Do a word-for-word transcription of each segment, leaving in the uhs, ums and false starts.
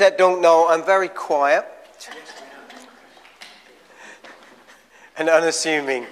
that don't know, I'm very quiet and unassuming.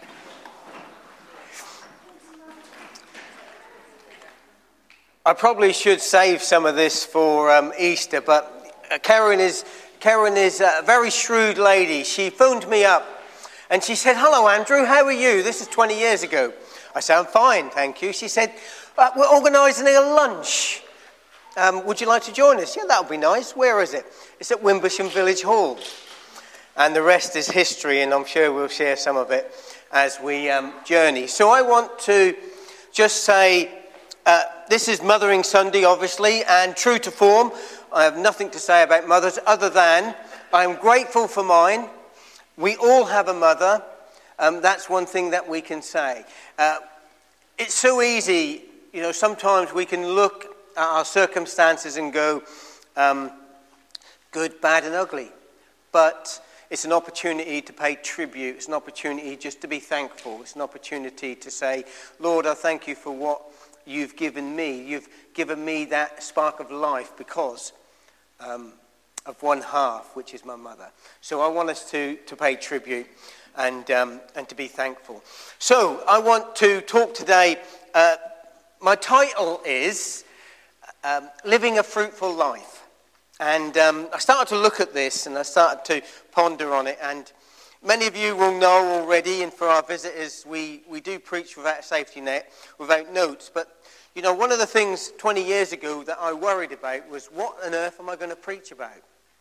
I probably should save some of this for um, Easter, but Karen is Karen is a very shrewd lady. She phoned me up and she said, "Hello, Andrew, how are you?" This is twenty years ago. I said, "I'm fine, thank you." She said, uh, "We're organising a lunch. Um, would you like to join us?" "Yeah, that would be nice." "Where is it?" "It's at Wimbersham Village Hall." And the rest is history, and I'm sure we'll share some of it as we um, journey. So I want to just say, uh, this is Mothering Sunday, obviously, and true to form, I have nothing to say about mothers other than I'm grateful for mine. We all have a mother. Um, that's one thing that we can say. Uh, it's so easy, you know, sometimes we can look at our circumstances and go, um, good, bad, and ugly. But it's an opportunity to pay tribute. It's an opportunity just to be thankful. It's an opportunity to say, Lord, I thank you for what you've given me. You've given me that spark of life because um, of one half, which is my mother. So I want us to, to pay tribute and um, and to be thankful. So I want to talk today. Uh, my title is um, Living a Fruitful Life. And um, I started to look at this and I started to ponder on it. And many of you will know already, and for our visitors, we, we do preach without a safety net, without notes. But, you know, one of the things twenty years ago that I worried about was, what on earth am I going to preach about?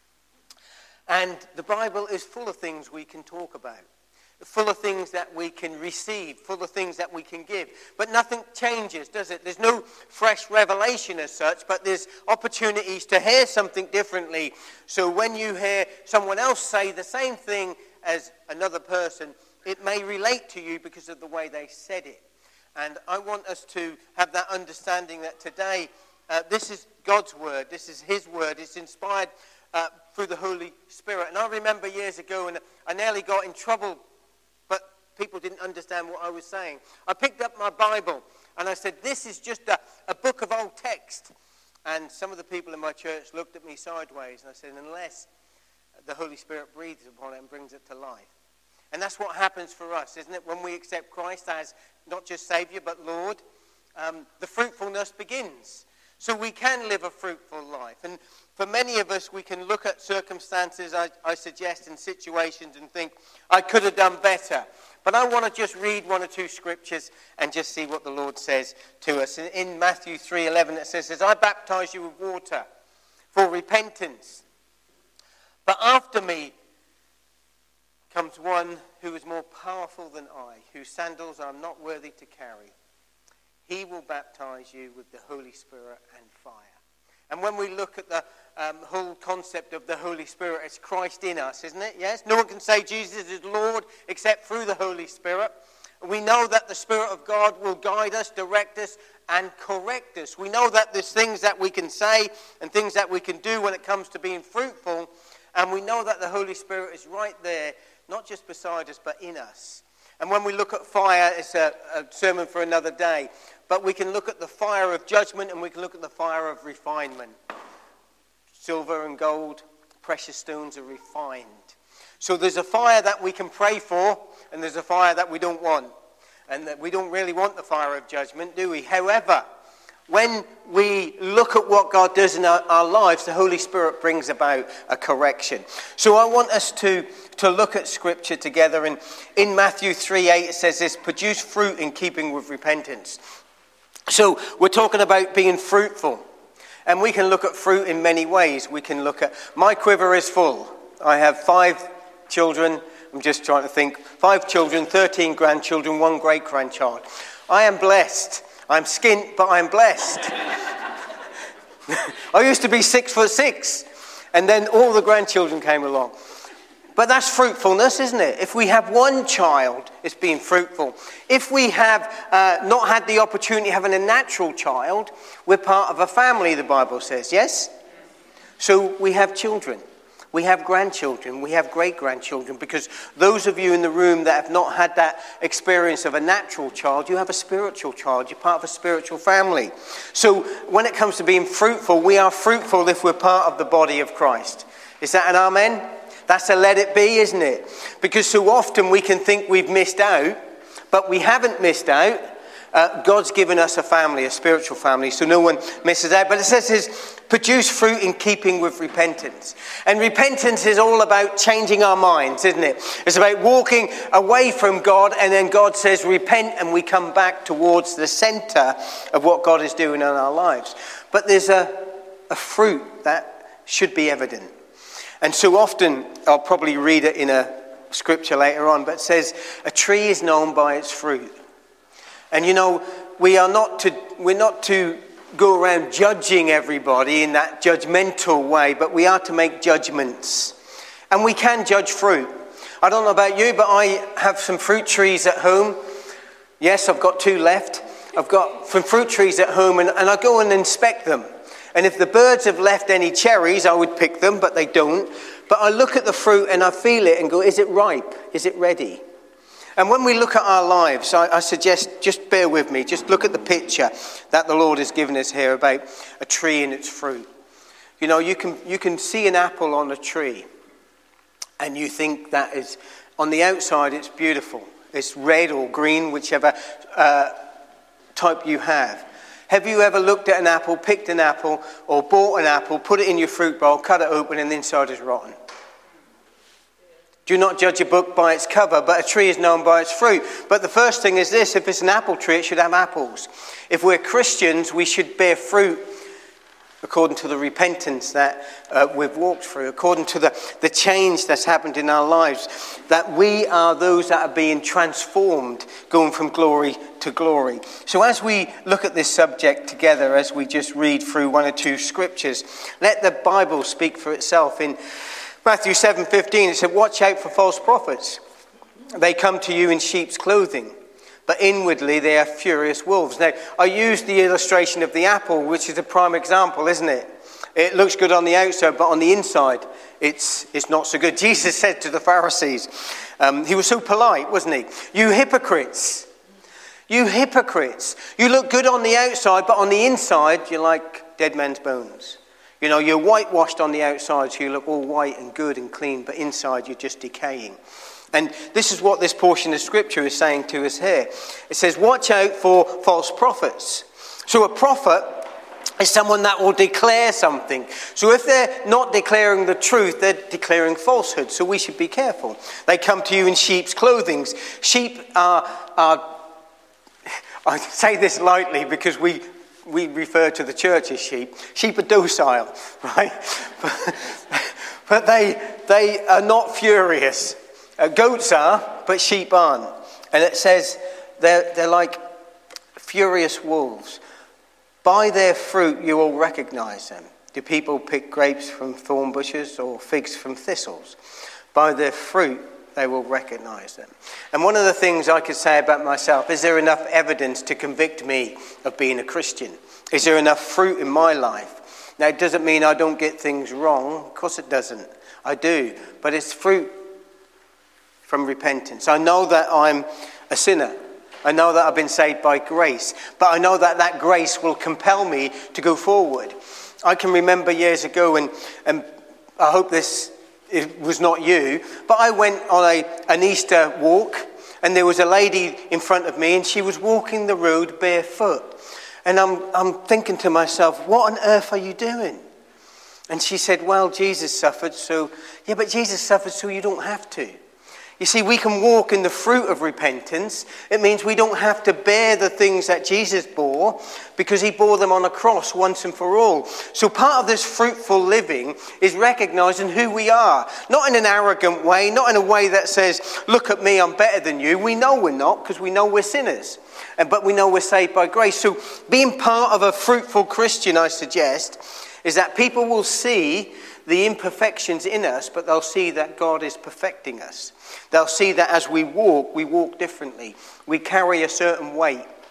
And the Bible is full of things we can talk about, full of things that we can receive, full of things that we can give. But nothing changes, does it? There's no fresh revelation as such, but there's opportunities to hear something differently. So when you hear someone else say the same thing as another person, it may relate to you because of the way they said it. And I want us to have that understanding that today, uh, this is God's word, this is his word, it's inspired uh, through the Holy Spirit. And I remember years ago, and I nearly got in trouble, but people didn't understand what I was saying. I picked up my Bible and I said, this is just a, a book of old text. And some of the people in my church looked at me sideways and I said, unless the Holy Spirit breathes upon it and brings it to life. And that's what happens for us, isn't it? When we accept Christ as not just Savior but Lord, um, the fruitfulness begins. So we can live a fruitful life. And for many of us, we can look at circumstances, I, I suggest, in situations and think, I could have done better. But I want to just read one or two scriptures and just see what the Lord says to us. In, in Matthew three eleven, it says, I baptize you with water for repentance. But after me comes one who is more powerful than I, whose sandals I'm not worthy to carry. He will baptize you with the Holy Spirit and fire. And when we look at the um, whole concept of the Holy Spirit, it's Christ in us, isn't it? Yes? No one can say Jesus is Lord except through the Holy Spirit. We know that the Spirit of God will guide us, direct us, and correct us. We know that there's things that we can say and things that we can do when it comes to being fruitful. And we know that the Holy Spirit is right there, not just beside us, but in us. And when we look at fire, it's a, a sermon for another day. But we can look at the fire of judgment and we can look at the fire of refinement. Silver and gold, precious stones are refined. So there's a fire that we can pray for and there's a fire that we don't want. And that we don't really want the fire of judgment, do we? However, when we look at what God does in our, our lives, the Holy Spirit brings about a correction. So I want us to, to look at Scripture together. And in Matthew three eight, it says this, produce fruit in keeping with repentance. So we're talking about being fruitful. And we can look at fruit in many ways. We can look at, my quiver is full. I have five children. I'm just trying to think. Five children, thirteen grandchildren, one great-grandchild. I am blessed. I'm skint, but I'm blessed. I used to be six foot six, and then all the grandchildren came along. But that's fruitfulness, isn't it? If we have one child, it's being fruitful. If we have uh, not had the opportunity of having a natural child, we're part of a family, the Bible says, yes? So we have children. We have grandchildren, we have great-grandchildren, because those of you in the room that have not had that experience of a natural child, you have a spiritual child, you're part of a spiritual family. So when it comes to being fruitful, we are fruitful if we're part of the body of Christ. Is that an amen? That's a let it be, isn't it? Because so often we can think we've missed out, but we haven't missed out. Uh, God's given us a family, a spiritual family, so no one misses out. But it says, says, produce fruit in keeping with repentance. And repentance is all about changing our minds, isn't it? It's about walking away from God, and then God says, repent, and we come back towards the center of what God is doing in our lives. But there's a, a fruit that should be evident. And so often, I'll probably read it in a scripture later on, but it says, a tree is known by its fruit. And you know, we are not to, we're not to go around judging everybody in that judgmental way, but we are to make judgments. And we can judge fruit. I don't know about you, but I have some fruit trees at home. Yes, I've got two left. I've got some fruit trees at home, and, and I go and inspect them. And if the birds have left any cherries, I would pick them, but they don't. But I look at the fruit and I feel it and go, is it ripe? Is it ready? And when we look at our lives, I, I suggest, just bear with me, just look at the picture that the Lord has given us here about a tree and its fruit. You know, you can you can see an apple on a tree, and you think that is, on the outside it's beautiful. It's red or green, whichever uh, type you have. Have you ever looked at an apple, picked an apple, or bought an apple, put it in your fruit bowl, cut it open, and the inside is rotten? Do not judge a book by its cover, but a tree is known by its fruit. But the first thing is this: if it's an apple tree, it should have apples. If we're Christians, we should bear fruit according to the repentance that uh, we've walked through, according to the, the change that's happened in our lives, that we are those that are being transformed, going from glory to glory. So as we look at this subject together, as we just read through one or two scriptures, let the Bible speak for itself. In Matthew seven fifteen, it said, watch out for false prophets. They come to you in sheep's clothing, but inwardly they are furious wolves. Now, I used the illustration of the apple, which is a prime example, isn't it? It looks good on the outside, but on the inside, it's it's not so good. Jesus said to the Pharisees, um, he was so polite, wasn't he? You hypocrites, you hypocrites. You look good on the outside, but on the inside, you're like dead men's bones. You know, you're whitewashed on the outside, so you look all white and good and clean, but inside you're just decaying. And this is what this portion of scripture is saying to us here. It says, watch out for false prophets. So a prophet is someone that will declare something. So if they're not declaring the truth, they're declaring falsehood. So we should be careful. They come to you in sheep's clothing. Sheep are, are I say this lightly because we... We refer to the church as sheep. Sheep are docile, right? But, but they they are not furious. Uh, goats are, but sheep aren't. And it says they're, they're like furious wolves. By their fruit you will recognize them. Do people pick grapes from thorn bushes or figs from thistles? By their fruit they will recognize them. And one of the things I could say about myself, is there enough evidence to convict me of being a Christian? Is there enough fruit in my life? Now, it doesn't mean I don't get things wrong. Of course it doesn't. I do. But it's fruit from repentance. I know that I'm a sinner. I know that I've been saved by grace. But I know that that grace will compel me to go forward. I can remember years ago, and, and I hope this... it was not you, but I went on a, an Easter walk, and there was a lady in front of me, and she was walking the road barefoot. And I'm I'm thinking to myself, what on earth are you doing? And she said, well, Jesus suffered, so... Yeah, but Jesus suffered so you don't have to. You see, we can walk in the fruit of repentance. It means we don't have to bear the things that Jesus bore, because he bore them on a cross once and for all. So part of this fruitful living is recognizing who we are. Not in an arrogant way, not in a way that says, look at me, I'm better than you. We know we're not, because we know we're sinners. But we know we're saved by grace. So being part of a fruitful Christian, I suggest, is that people will see the imperfections in us, but they'll see that God is perfecting us. They'll see that as we walk, we walk differently. We carry a certain weight.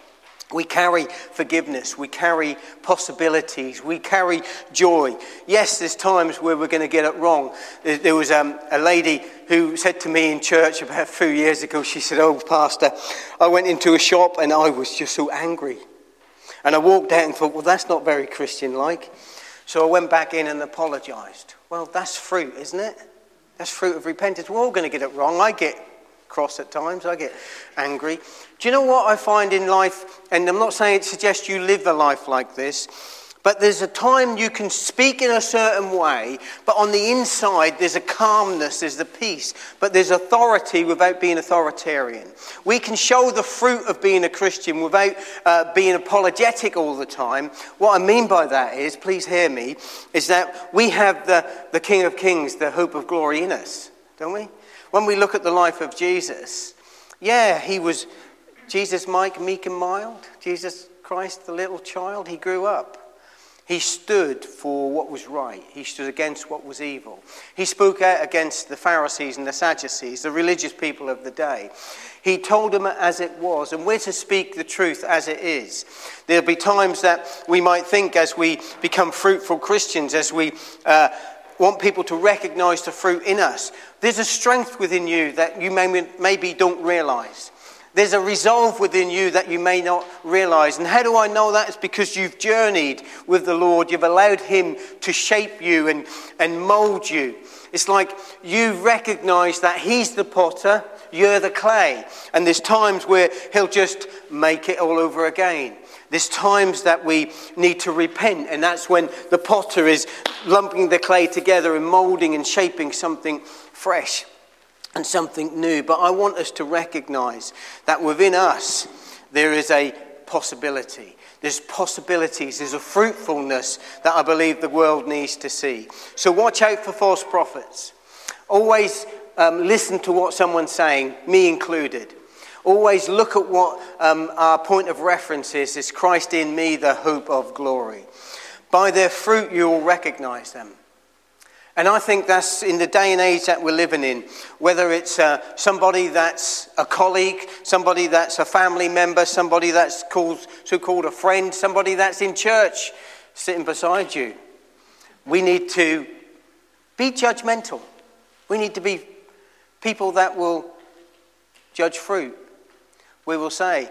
We carry forgiveness, we carry possibilities, we carry joy. Yes, there's times where we're going to get it wrong. There, there was um, a lady who said to me in church about a few years ago, she said, "Oh, Pastor, I went into a shop and I was just so angry." And I walked out and thought, well, that's not very Christian-like. So I went back in and apologised. Well, that's fruit, isn't it? That's fruit of repentance. We're all going to get it wrong. I get cross at times. I get angry. Do you know what I find in life? And I'm not saying it suggests you live a life like this, but there's a time you can speak in a certain way, but on the inside there's a calmness, there's the peace, but there's authority without being authoritarian. We can show the fruit of being a Christian without uh, being apologetic all the time. What I mean by that is, please hear me, is that we have the, the King of Kings, the hope of glory in us, don't we? When we look at the life of Jesus, yeah, he was Jesus, Mike, meek and mild. Jesus Christ, the little child, he grew up. He stood for what was right. He stood against what was evil. He spoke out against the Pharisees and the Sadducees, the religious people of the day. He told them as it was, and we're to speak the truth as it is. There'll be times that we might think as we become fruitful Christians, as we uh, want people to recognize the fruit in us. There's a strength within you that you may, maybe don't realize. There's a resolve within you that you may not realize. And how do I know that? It's because you've journeyed with the Lord. You've allowed him to shape you and, and mold you. It's like you recognize that he's the potter, you're the clay. And there's times where he'll just make it all over again. There's times that we need to repent, and that's when the potter is lumping the clay together and molding and shaping something fresh and something new. But I want us to recognize that within us there is a possibility. There's possibilities. There's a fruitfulness that I believe the world needs to see. So watch out for false prophets. Always um, listen to what someone's saying, me included. Always look at what um, our point of reference is. Is Christ in me, the hope of glory. By their fruit you will recognize them. And I think that's in the day and age that we're living in, whether it's uh, somebody that's a colleague, somebody that's a family member, somebody that's called, so-called a friend, somebody that's in church sitting beside you. We need to be judgmental. We need to be people that will judge fruit. We will say,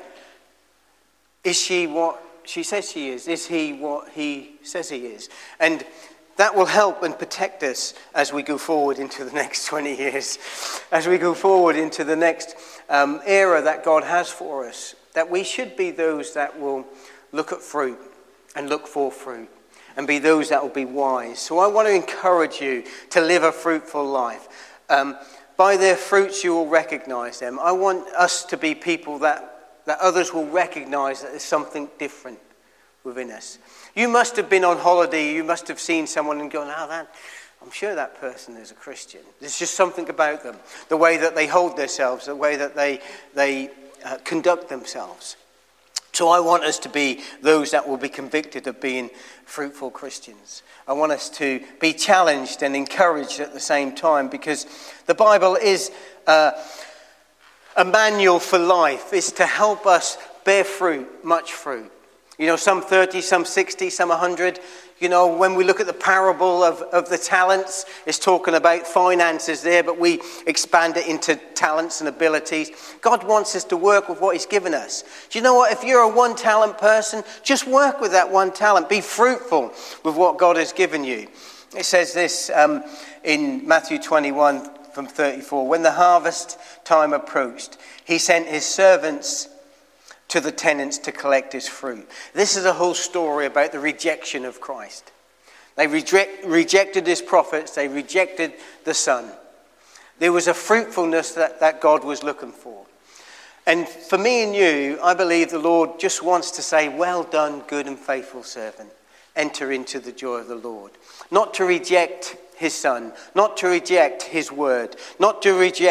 is she what she says she is? Is he what he says he is? And that will help and protect us as we go forward into the next twenty years, as we go forward into the next um, era that God has for us, that we should be those that will look at fruit and look for fruit and be those that will be wise. So I want to encourage you to live a fruitful life. Um, by their fruits you will recognize them. I want us to be people that, that others will recognize that there's something different within us. You must have been on holiday, you must have seen someone and gone, oh, that, I'm sure that person is a Christian. There's just something about them, the way that they hold themselves, the way that they, they uh, conduct themselves. So I want us to be those that will be convicted of being fruitful Christians. I want us to be challenged and encouraged at the same time, because the Bible is uh, a manual for life. It's to help us bear fruit, much fruit. You know, some thirty, some sixty, some one hundred. You know, when we look at the parable of, of the talents, it's talking about finances there, but we expand it into talents and abilities. God wants us to work with what he's given us. Do you know what? If you're a one-talent person, just work with that one talent. Be fruitful with what God has given you. It says this um, in Matthew twenty-one from thirty-four. When the harvest time approached, he sent his servants to the tenants to collect his fruit. This is a whole story about the rejection of Christ. They reject, rejected his prophets. They rejected the Son. There was a fruitfulness that, that God was looking for. And for me and you, I believe the Lord just wants to say, well done, good and faithful servant. Enter into the joy of the Lord. Not to reject his Son, not to reject his word, not to reject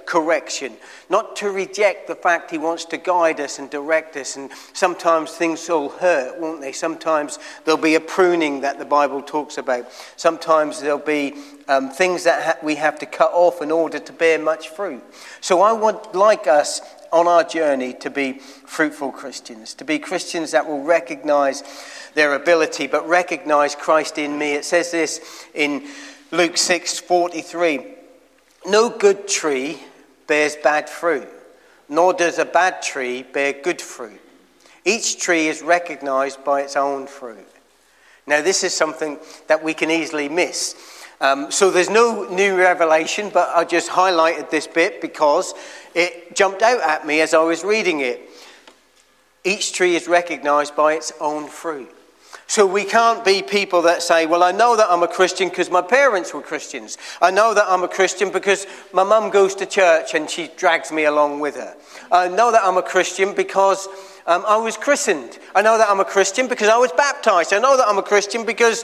correction, not to reject the fact he wants to guide us and direct us. And sometimes things will hurt, won't they? Sometimes there'll be a pruning that the Bible talks about. Sometimes there'll be um, things that ha- we have to cut off in order to bear much fruit. So I would like us on our journey to be fruitful Christians, to be Christians that will recognize their ability, but recognize Christ in me. It says this in Luke six forty-three. No good tree bears bad fruit, nor does a bad tree bear good fruit. Each tree is recognized by its own fruit. Now, this is something that we can easily miss. Um, so there's no new revelation, but I just highlighted this bit because it jumped out at me as I was reading it. Each tree is recognized by its own fruit. So we can't be people that say, well, I know that I'm a Christian because my parents were Christians. I know that I'm a Christian because my mum goes to church and she drags me along with her. I know that I'm a Christian because um, I was christened. I know that I'm a Christian because I was baptized. I know that I'm a Christian because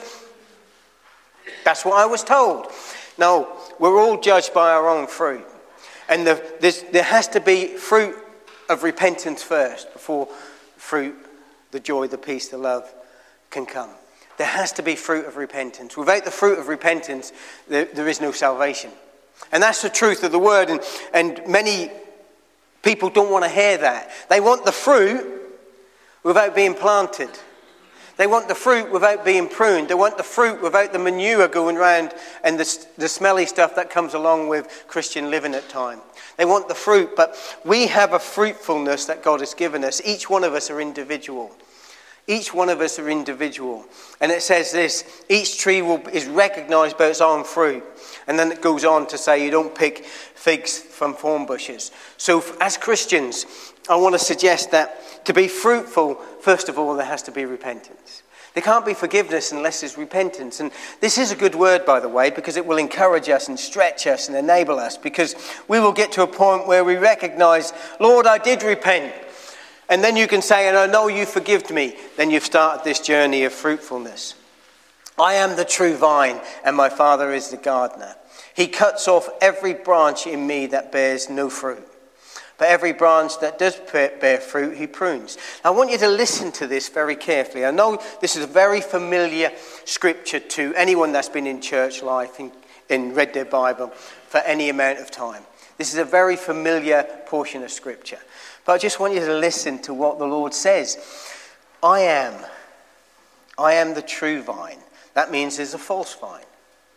that's what I was told. No, we're all judged by our own fruit. And the, there has to be fruit of repentance first before fruit, the joy, the peace, the love can come. There has to be fruit of repentance. Without the fruit of repentance, there, there is no salvation. And that's the truth of the word. And, and many people don't want to hear that. They want the fruit without being planted. They want the fruit without being pruned. They want the fruit without the manure going around and the, the smelly stuff that comes along with Christian living at times. They want the fruit, but we have a fruitfulness that God has given us. Each one of us are individual. Each one of us are individual. And it says this, each tree will, is recognized by its own fruit. And then it goes on to say you don't pick figs from thorn bushes. So as Christians, I want to suggest that to be fruitful, first of all, there has to be repentance. There can't be forgiveness unless there's repentance. And this is a good word, by the way, because it will encourage us and stretch us and enable us. Because we will get to a point where we recognize, Lord, I did repent. And then you can say, and I know you forgived me. Then you've started this journey of fruitfulness. I am the true vine, and my Father is the gardener. He cuts off every branch in me that bears no fruit. But every branch that does bear fruit, he prunes. I want you to listen to this very carefully. I know this is a very familiar scripture to anyone that's been in church life and, and read their Bible for any amount of time. This is a very familiar portion of scripture. But I just want you to listen to what the Lord says. I am. I am the true vine. That means there's a false vine.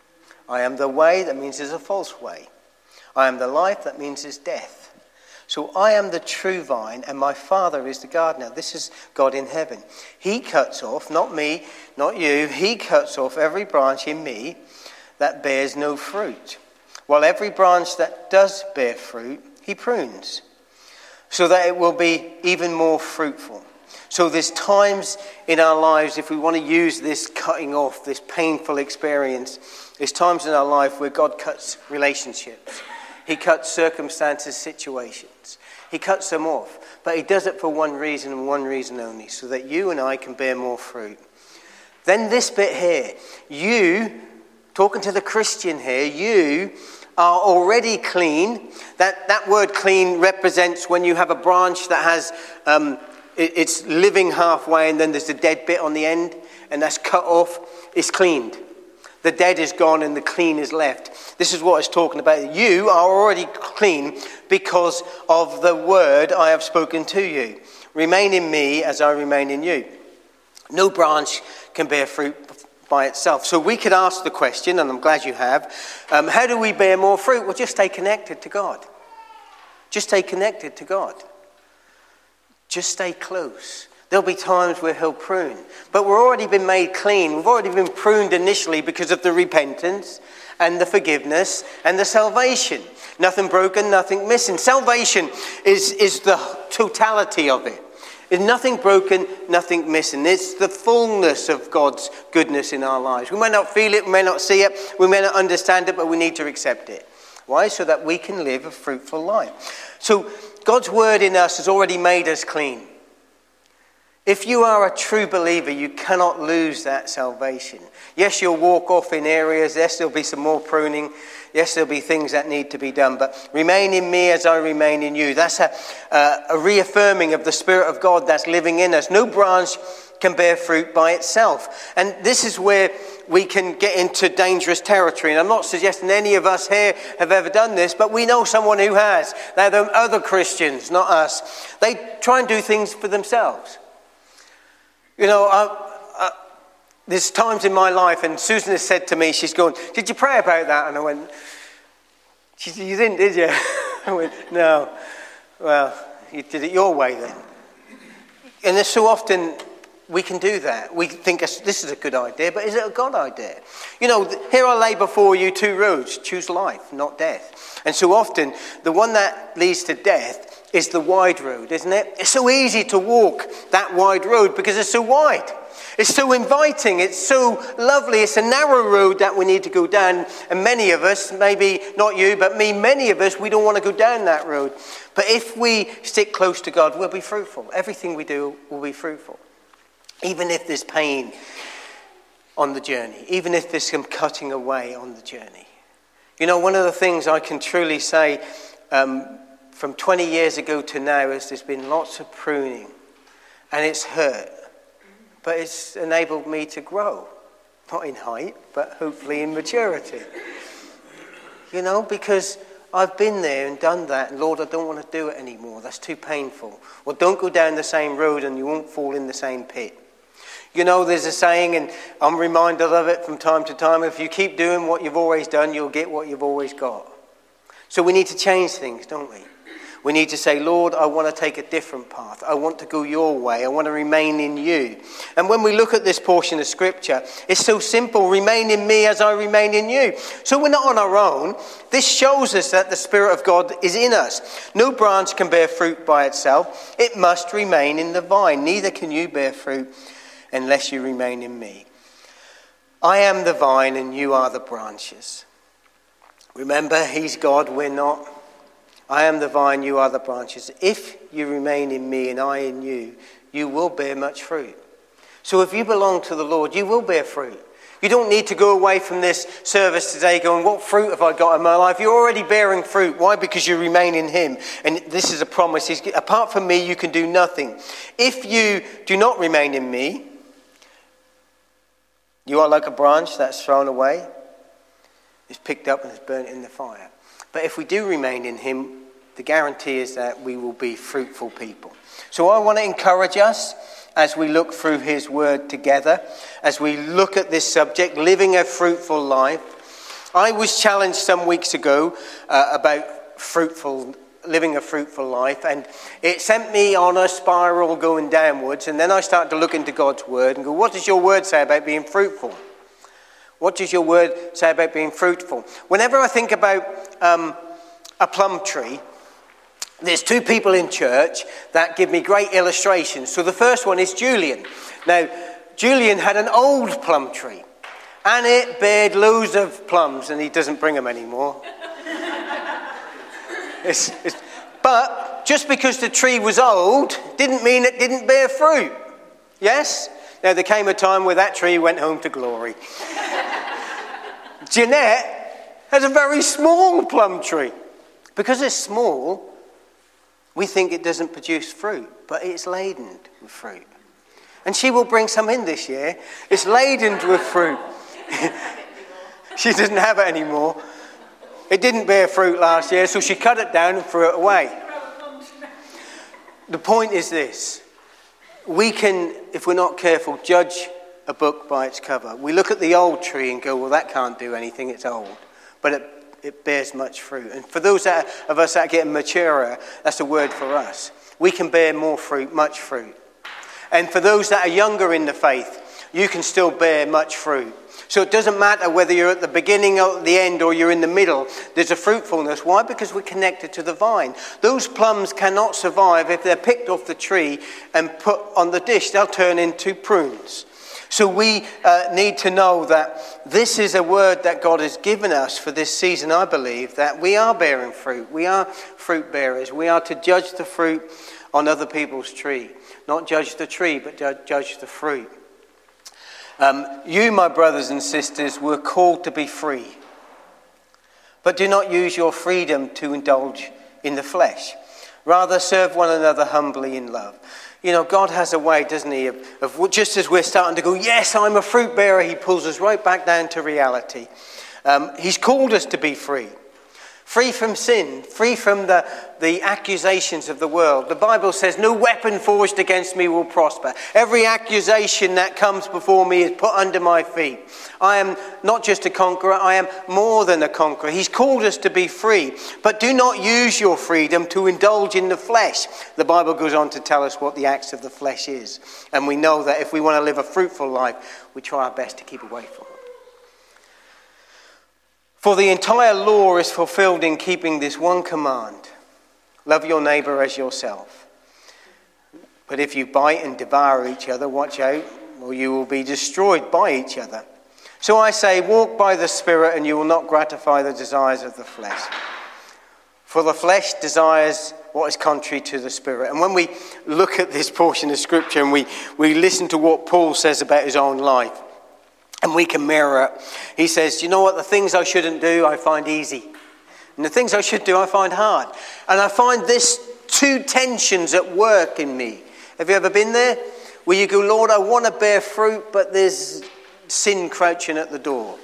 I am the way. That means there's a false way. I am the life. That means there's death. So I am the true vine, and my Father is the gardener. This is God in heaven. He cuts off, not me, not you. He cuts off every branch in me that bears no fruit, while every branch that does bear fruit, he prunes, so that it will be even more fruitful. So there's times in our lives, if we want to use this cutting off, this painful experience, there's times in our life where God cuts relationships. He cuts circumstances, situations. He cuts them off. But he does it for one reason and one reason only, so that you and I can bear more fruit. Then this bit here, you, talking to the Christian here, you are already clean. That, that word clean represents when you have a branch that has, um, it, it's living halfway and then there's a dead bit on the end and that's cut off. It's cleaned. The dead is gone and the clean is left. This is what it's talking about. You are already clean because of the word I have spoken to you. Remain in me as I remain in you. No branch can bear fruit by itself. So we could ask the question, and I'm glad you have, um, how do we bear more fruit? Well, just stay connected to God. Just stay connected to God. Just stay close. There'll be times where he'll prune. But we've already been made clean. We've already been pruned initially because of the repentance and the forgiveness and the salvation. Nothing broken, nothing missing. Salvation is, is the totality of it. There's nothing broken, nothing missing. It's the fullness of God's goodness in our lives. We may not feel it, we may not see it, we may not understand it, but we need to accept it. Why? So that we can live a fruitful life. So God's word in us has already made us clean. If you are a true believer, you cannot lose that salvation. Yes, you'll walk off in areas. Yes, there'll be some more pruning. Yes, there'll be things that need to be done. But remain in me as I remain in you. That's a, uh, a reaffirming of the Spirit of God that's living in us. No branch can bear fruit by itself. And this is where we can get into dangerous territory. And I'm not suggesting any of us here have ever done this, but we know someone who has. They're the other Christians, not us. They try and do things for themselves. You know, I, I, there's times in my life, and Susan has said to me, she's going, did you pray about that? And I went, she said, you didn't, did you? I went, no. Well, you did it your way then. And there's so often we can do that. We think this is a good idea, but is it a God idea? You know, here I lay before you two roads. Choose life, not death. And so often, the one that leads to death is the wide road, isn't it? It's so easy to walk that wide road because it's so wide. It's so inviting. It's so lovely. It's a narrow road that we need to go down. And many of us, maybe not you, but me, many of us, we don't want to go down that road. But if we stick close to God, we'll be fruitful. Everything we do will be fruitful. Even if there's pain on the journey. Even if there's some cutting away on the journey. You know, one of the things I can truly say um, from twenty years ago to now is there's been lots of pruning. And it's hurt. But it's enabled me to grow. Not in height, but hopefully in maturity. You know, because I've been there and done that. And Lord, I don't want to do it anymore. That's too painful. Well, don't go down the same road and you won't fall in the same pit. You know, there's a saying, and I'm reminded of it from time to time. If you keep doing what you've always done, you'll get what you've always got. So we need to change things, don't we? We need to say, Lord, I want to take a different path. I want to go your way. I want to remain in you. And when we look at this portion of Scripture, it's so simple. Remain in me as I remain in you. So we're not on our own. This shows us that the Spirit of God is in us. No branch can bear fruit by itself. It must remain in the vine. Neither can you bear fruit unless you remain in me. I am the vine and you are the branches. Remember, he's God, we're not. I am the vine, you are the branches. If you remain in me and I in you, you will bear much fruit. So if you belong to the Lord, you will bear fruit. You don't need to go away from this service today going, what fruit have I got in my life? You're already bearing fruit. Why? Because you remain in him. And this is a promise. He's, apart from me, you can do nothing. If you do not remain in me, you are like a branch that's thrown away. It's picked up and it's burnt in the fire. But if we do remain in him, the guarantee is that we will be fruitful people. So I want to encourage us as we look through his word together, as we look at this subject, living a fruitful life. I was challenged some weeks ago uh, about fruitful, living a fruitful life, and it sent me on a spiral going downwards, and then I started to look into God's word and go, what does your word say about being fruitful? What does your word say about being fruitful? Whenever I think about um, a plum tree, there's two people in church that give me great illustrations. So the first one is Julian. Now, Julian had an old plum tree, and it bared loads of plums, and he doesn't bring them anymore. it's, it's, but just because the tree was old didn't mean it didn't bear fruit. Yes? Now, there came a time where that tree went home to glory. Jeanette has a very small plum tree. Because it's small, we think it doesn't produce fruit, but it's laden with fruit. And she will bring some in this year. It's laden with fruit. She doesn't have it anymore. It didn't bear fruit last year, so she cut it down and threw it away. The point is this. We can, if we're not careful, judge a book by its cover. We look at the old tree and go, well, that can't do anything, it's old. But it, it bears much fruit. And for those that, of us that are getting maturer, that's a word for us. We can bear more fruit, much fruit. And for those that are younger in the faith, you can still bear much fruit. So it doesn't matter whether you're at the beginning or at the end or you're in the middle. There's a fruitfulness. Why? Because we're connected to the vine. Those plums cannot survive if they're picked off the tree and put on the dish. They'll turn into prunes. So we uh, need to know that this is a word that God has given us for this season, I believe, that we are bearing fruit. We are fruit bearers. We are to judge the fruit on other people's tree. Not judge the tree, but judge the fruit. Um, you, my brothers and sisters, were called to be free. But do not use your freedom to indulge in the flesh. Rather, serve one another humbly in love. You know, God has a way, doesn't he, of, of just as we're starting to go, yes, I'm a fruit bearer, he pulls us right back down to reality. Um, he's called us to be free. Free from sin, free from the, the accusations of the world. The Bible says, no weapon forged against me will prosper. Every accusation that comes before me is put under my feet. I am not just a conqueror, I am more than a conqueror. He's called us to be free. But do not use your freedom to indulge in the flesh. The Bible goes on to tell us what the acts of the flesh is. And we know that if we want to live a fruitful life, we try our best to keep away from it. For the entire law is fulfilled in keeping this one command: love your neighbour as yourself. But if you bite and devour each other, watch out, or you will be destroyed by each other. So I say, walk by the Spirit, and you will not gratify the desires of the flesh. For the flesh desires what is contrary to the Spirit. And when we look at this portion of Scripture and we, we listen to what Paul says about his own life, and we can mirror it. He says, you know what? The things I shouldn't do, I find easy. And the things I should do, I find hard. And I find this two tensions at work in me. Have you ever been there? Where you go, Lord, I want to bear fruit, but there's sin crouching at the door.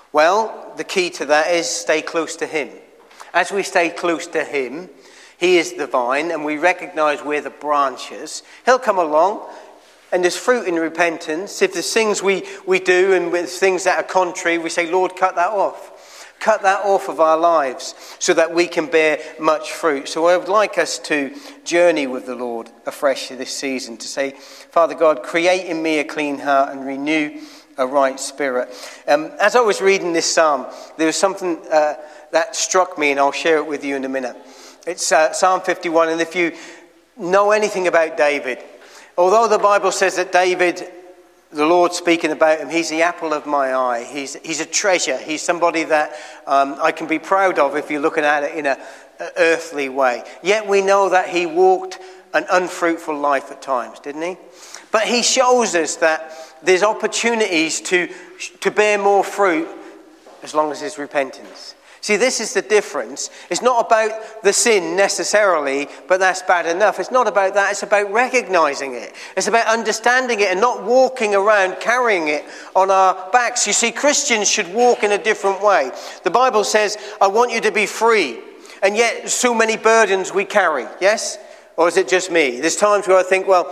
Well, the key to that is stay close to him. As we stay close to him, he is the vine, and we recognize we're the branches. He'll come along. And there's fruit in repentance. If there's things we, we do and there's things that are contrary, we say, Lord, cut that off. Cut that off of our lives so that we can bear much fruit. So I would like us to journey with the Lord afresh this season to say, Father God, create in me a clean heart and renew a right spirit. Um, as I was reading this psalm, there was something uh, that struck me, and I'll share it with you in a minute. It's uh, Psalm fifty-one, and if you know anything about David, although the Bible says that David, the Lord speaking about him, he's the apple of my eye. He's he's a treasure. He's somebody that um, I can be proud of if you're looking at it in an earthly way. Yet we know that he walked an unfruitful life at times, didn't he? But he shows us that there's opportunities to, to bear more fruit as long as there's repentance. See, this is the difference. It's not about the sin necessarily, but that's bad enough. It's not about that. It's about recognizing it. It's about understanding it and not walking around carrying it on our backs. You see, Christians should walk in a different way. The Bible says, I want you to be free. And yet, so many burdens we carry. Yes? Or is it just me? There's times where I think, well,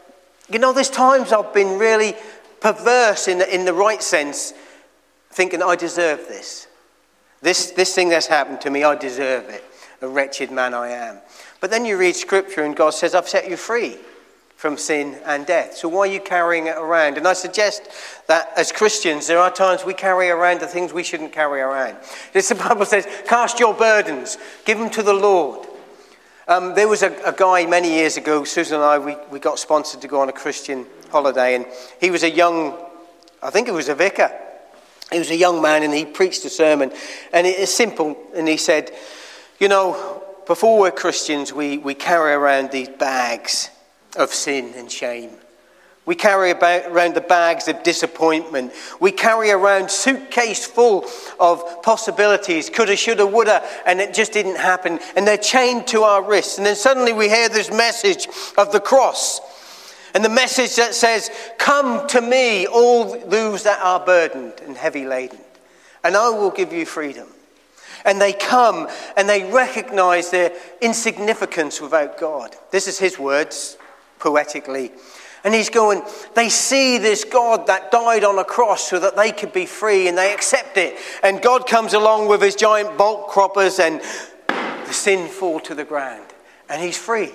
you know, there's times I've been really perverse in the, in the right sense, thinking I deserve this. This this thing that's happened to me, I deserve it. A wretched man I am. But then you read Scripture and God says, I've set you free from sin and death. So why are you carrying it around? And I suggest that as Christians, there are times we carry around the things we shouldn't carry around. The Bible says, cast your burdens, give them to the Lord. Um, there was a, a guy many years ago, Susan and I, we, we got sponsored to go on a Christian holiday. And he was a young, I think it was a vicar. He was a young man and he preached a sermon, and it is simple. And he said, you know, before we're Christians, we, we carry around these bags of sin and shame. We carry about, around the bags of disappointment. We carry around suitcase full of possibilities, coulda, shoulda, woulda, and it just didn't happen. And they're chained to our wrists. And then suddenly we hear this message of the cross. And the message that says, come to me, all those that are burdened and heavy laden, and I will give you freedom. And they come and they recognize their insignificance without God. This is his words, poetically. And he's going, they see this God that died on a cross so that they could be free, and they accept it. And God comes along with his giant bolt croppers, and the sin fall to the ground. And he's free.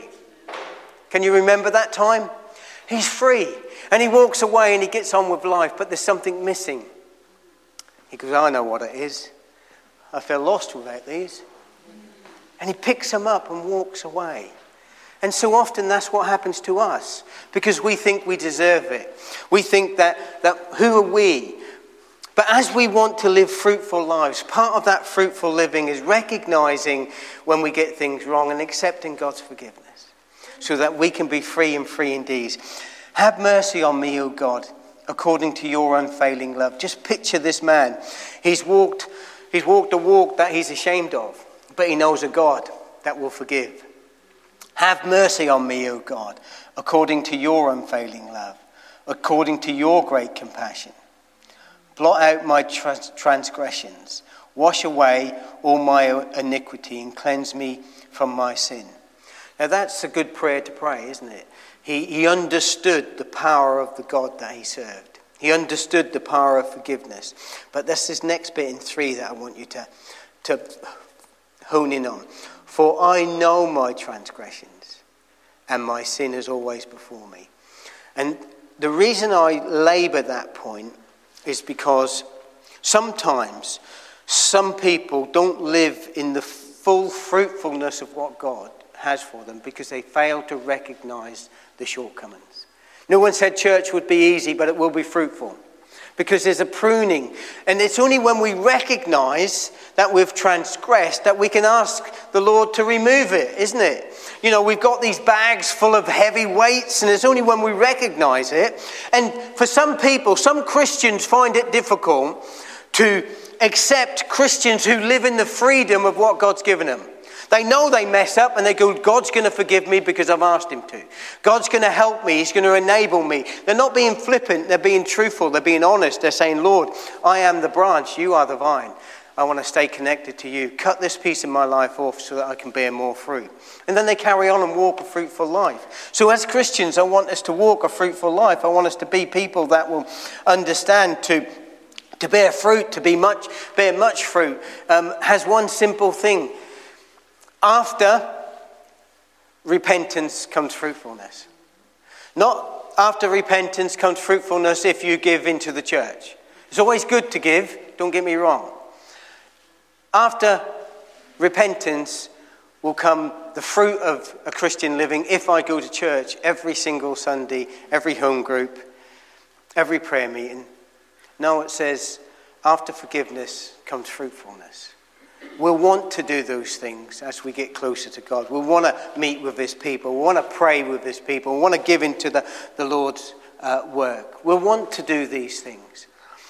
Can you remember that time? He's free. And he walks away and he gets on with life, but there's something missing. He goes, I know what it is. I feel lost without these. And he picks them up and walks away. And so often that's what happens to us, because we think we deserve it. We think that, that who are we? But as we want to live fruitful lives, part of that fruitful living is recognizing when we get things wrong and accepting God's forgiveness. so that we can be free and free indeed. Have mercy on me, O God, according to your unfailing love. Just picture this man. He's walked, he's walked a walk that he's ashamed of, but he knows a God that will forgive. Have mercy on me, O God, according to your unfailing love, according to your great compassion. Blot out my trans- transgressions. Wash away all my iniquity and cleanse me from my sin. Now that's a good prayer to pray, isn't it? He, he understood the power of the God that he served. He understood the power of forgiveness. But that's this next bit in three that I want you to, to hone in on. For I know my transgressions, and my sin is always before me. And the reason I labour that point is because sometimes some people don't live in the full fruitfulness of what God has for them because they fail to recognise the shortcomings. No one said church would be easy, but it will be fruitful. Because there's a pruning. And it's only when we recognise that we've transgressed that we can ask the Lord to remove it, isn't it? You know, we've got these bags full of heavy weights, and it's only when we recognise it. And for some people, some Christians find it difficult to accept Christians who live in the freedom of what God's given them. They know they mess up and they go, God's going to forgive me because I've asked him to. God's going to help me. He's going to enable me. They're not being flippant. They're being truthful. They're being honest. They're saying, Lord, I am the branch. You are the vine. I want to stay connected to you. Cut this piece of my life off so that I can bear more fruit. And then they carry on and walk a fruitful life. So as Christians, I want us to walk a fruitful life. I want us to be people that will understand to to bear fruit, to be much, bear much fruit, um, has one simple thing. After repentance comes fruitfulness. Not after repentance comes fruitfulness if you give into the church. It's always good to give, don't get me wrong. After repentance will come the fruit of a Christian living if I go to church every single Sunday, every home group, every prayer meeting. No, it says after forgiveness comes fruitfulness. We'll want to do those things as we get closer to God. We'll want to meet with his people. We'll want to pray with his people. We'll want to give into the, the Lord's uh, work. We'll want to do these things.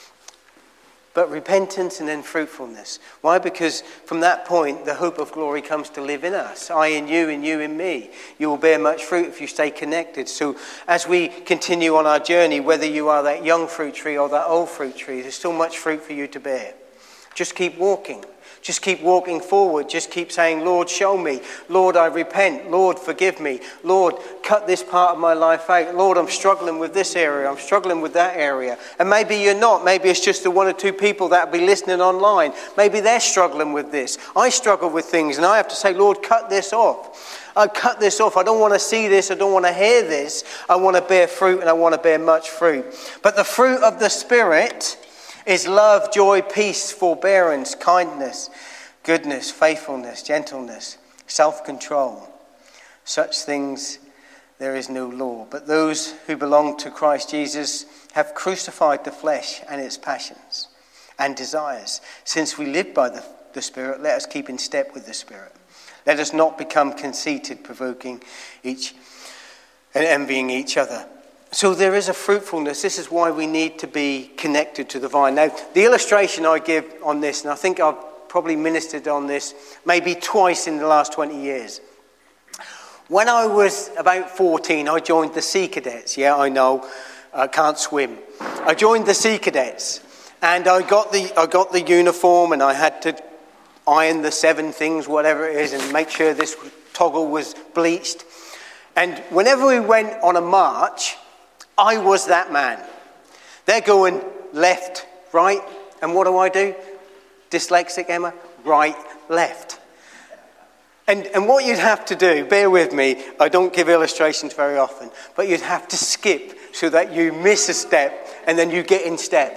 But repentance and then fruitfulness. Why? Because from that point, the hope of glory comes to live in us. I in you and you in me. You will bear much fruit if you stay connected. So as we continue on our journey, whether you are that young fruit tree or that old fruit tree, there's still much fruit for you to bear. Just keep walking. Just keep walking forward. Just keep saying, Lord, show me. Lord, I repent. Lord, forgive me. Lord, cut this part of my life out. Lord, I'm struggling with this area. I'm struggling with that area. And maybe you're not. Maybe it's just the one or two people that will be listening online. Maybe they're struggling with this. I struggle with things and I have to say, Lord, cut this off. I cut this off. I don't want to see this. I don't want to hear this. I want to bear fruit and I want to bear much fruit. But the fruit of the Spirit is love, joy, peace, forbearance, kindness, goodness, faithfulness, gentleness, self-control. Such things there is no law. But those who belong to Christ Jesus have crucified the flesh and its passions and desires. Since we live by the, the Spirit, let us keep in step with the Spirit. Let us not become conceited, provoking each and envying each other. So there is a fruitfulness. This is why we need to be connected to the vine. Now, the illustration I give on this, and I think I've probably ministered on this maybe twice in the last twenty years. When I was about fourteen, I joined the Sea Cadets. Yeah, I know, I can't swim. I joined the Sea Cadets, and I got the I got the uniform, and I had to iron the seven things, whatever it is, and make sure this toggle was bleached. And whenever we went on a march, I was that man. They're going left, right, and what do I do? Dyslexic, Emma? Right, left. And and what you'd have to do, bear with me, I don't give illustrations very often, but you'd have to skip so that you miss a step and then you get in step.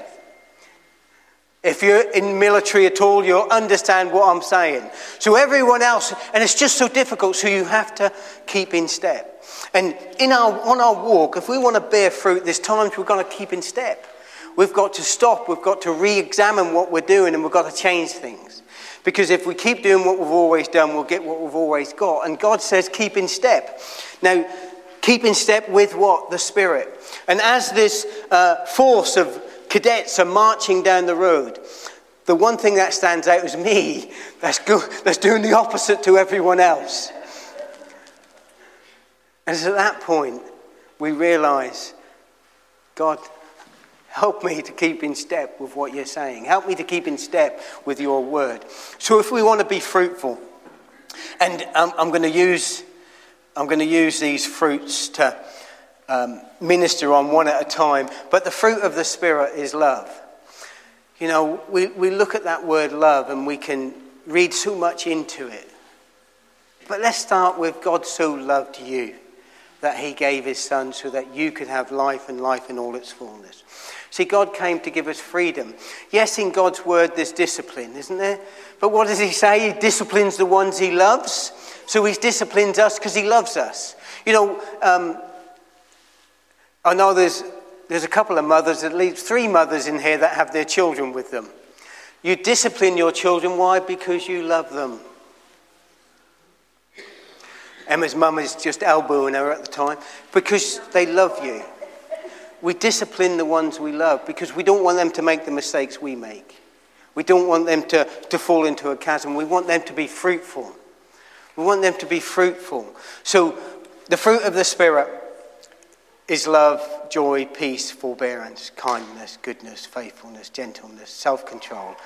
If you're in military at all, you'll understand what I'm saying. So everyone else, and it's just so difficult, so you have to keep in step. And in our on our walk, if we want to bear fruit, there's times we've got to keep in step. We've got to stop, we've got to re-examine what we're doing, and we've got to change things. Because if we keep doing what we've always done, we'll get what we've always got. And God says, keep in step. Now, keep in step with what? The Spirit. And as this uh, force of cadets are marching down the road, the one thing that stands out is me. That's, go- that's doing the opposite to everyone else. And it's at that point we realise, God, help me to keep in step with what you're saying. Help me to keep in step with your word. So if we want to be fruitful, and um, I'm going to use, I'm going to use these fruits to um, minister on one at a time. But the fruit of the Spirit is love. You know, we, we look at that word love and we can read so much into it. But let's start with God so loved you that he gave his son so that you could have life and life in all its fullness. See, God came to give us freedom. Yes, in God's word there's discipline, isn't there? But what does he say? He disciplines the ones he loves. So he disciplines us because he loves us. You know, um, I know there's there's a couple of mothers, at least three mothers in here that have their children with them. You discipline your children. Why? Because you love them. Emma's mum is just elbowing her at the time. Because they love you. We discipline the ones we love because we don't want them to make the mistakes we make. We don't want them to, to fall into a chasm. We want them to be fruitful. We want them to be fruitful. So the fruit of the Spirit is love, joy, peace, forbearance, kindness, goodness, faithfulness, gentleness, self-control.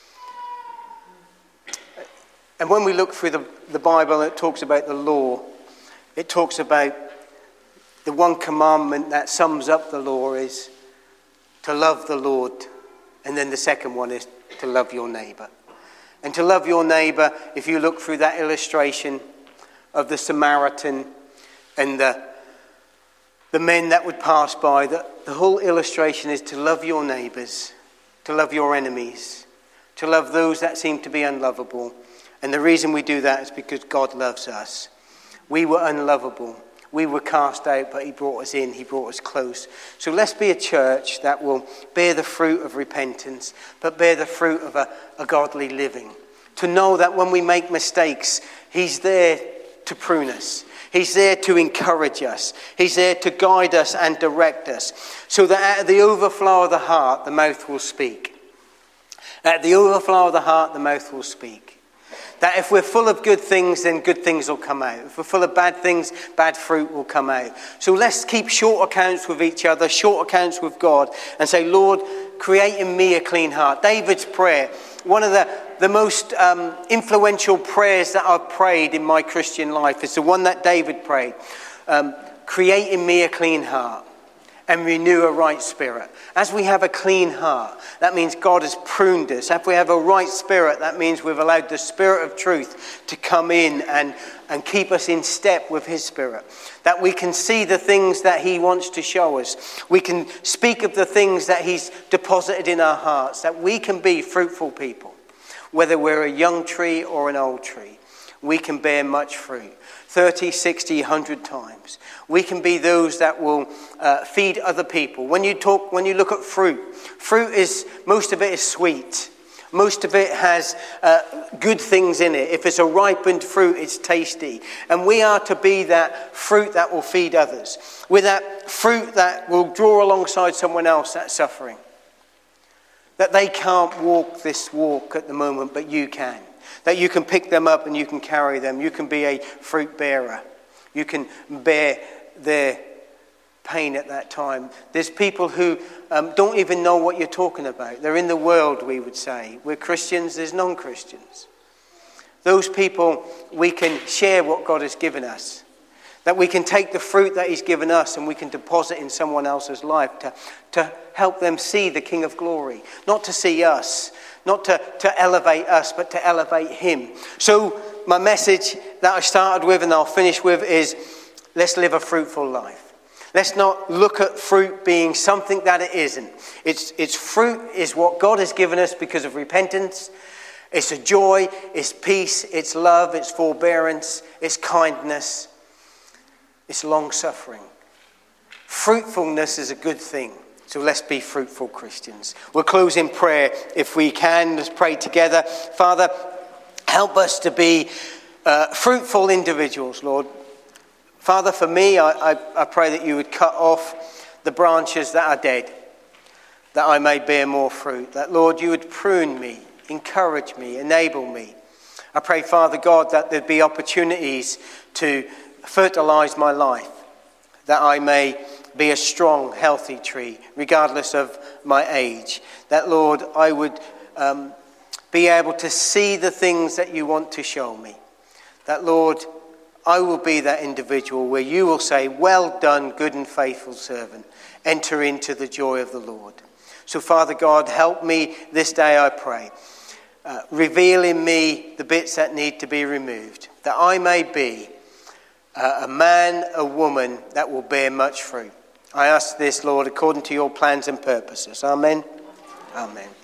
And when we look through the, the Bible, it talks about the law. It talks about the one commandment that sums up the law is to love the Lord. And then the second one is to love your neighbour. And to love your neighbour, if you look through that illustration of the Samaritan and the, the men that would pass by, the, the whole illustration is to love your neighbours, to love your enemies, to love those that seem to be unlovable. And the reason we do that is because God loves us. We were unlovable. We were cast out, but he brought us in. He brought us close. So let's be a church that will bear the fruit of repentance, but bear the fruit of a, a godly living. To know that when we make mistakes, he's there to prune us. He's there to encourage us. He's there to guide us and direct us. So that out of the overflow of the heart, the mouth will speak. At the overflow of the heart, the mouth will speak. That if we're full of good things, then good things will come out. If we're full of bad things, bad fruit will come out. So let's keep short accounts with each other, short accounts with God, and say, Lord, create in me a clean heart. David's prayer, one of the, the most um, influential prayers that I've prayed in my Christian life, is the one that David prayed. Um, create in me a clean heart and renew a right spirit. As we have a clean heart, that means God has pruned us. If we have a right spirit, that means we've allowed the Spirit of truth to come in and, and keep us in step with his Spirit. That we can see the things that he wants to show us. We can speak of the things that he's deposited in our hearts. That we can be fruitful people. Whether we're a young tree or an old tree, we can bear much fruit. thirty, sixty, one hundred times. We can be those that will uh, feed other people. When you talk, when you look at fruit, fruit is, most of it is sweet. Most of it has uh, good things in it. If it's a ripened fruit, it's tasty. And we are to be that fruit that will feed others. We're that fruit that will draw alongside someone else that's suffering. That they can't walk this walk at the moment, but you can. That you can pick them up and you can carry them. You can be a fruit bearer. You can bear their pain at that time. There's people who um, don't even know what you're talking about. They're in the world, we would say. We're Christians, there's non-Christians. Those people, we can share what God has given us. That we can take the fruit that he's given us and we can deposit in someone else's life to, to help them see the King of Glory. Not to see us, not to, to elevate us, but to elevate him. So my message that I started with and I'll finish with is, let's live a fruitful life. Let's not look at fruit being something that it isn't. It's, it's fruit is what God has given us because of repentance. It's a joy, it's peace, it's love, it's forbearance, it's kindness, it's long-suffering. Fruitfulness is a good thing. So let's be fruitful Christians. We'll close in prayer if we can. Let's pray together. Father, Help us to be uh, fruitful individuals, Lord. Father, for me, I, I, I pray that you would cut off the branches that are dead, that I may bear more fruit. That, Lord, you would prune me, encourage me, enable me. I pray, Father God, that there'd be opportunities to fertilize my life, that I may be a strong, healthy tree, regardless of my age. That, Lord, I would um, be able to see the things that you want to show me. That, Lord, I will be that individual where you will say, well done, good and faithful servant. Enter into the joy of the Lord. So, Father God, help me this day, I pray. Uh, reveal in me the bits that need to be removed, that I may be uh, a man, a woman that will bear much fruit. I ask this, Lord, according to your plans and purposes. Amen. Amen.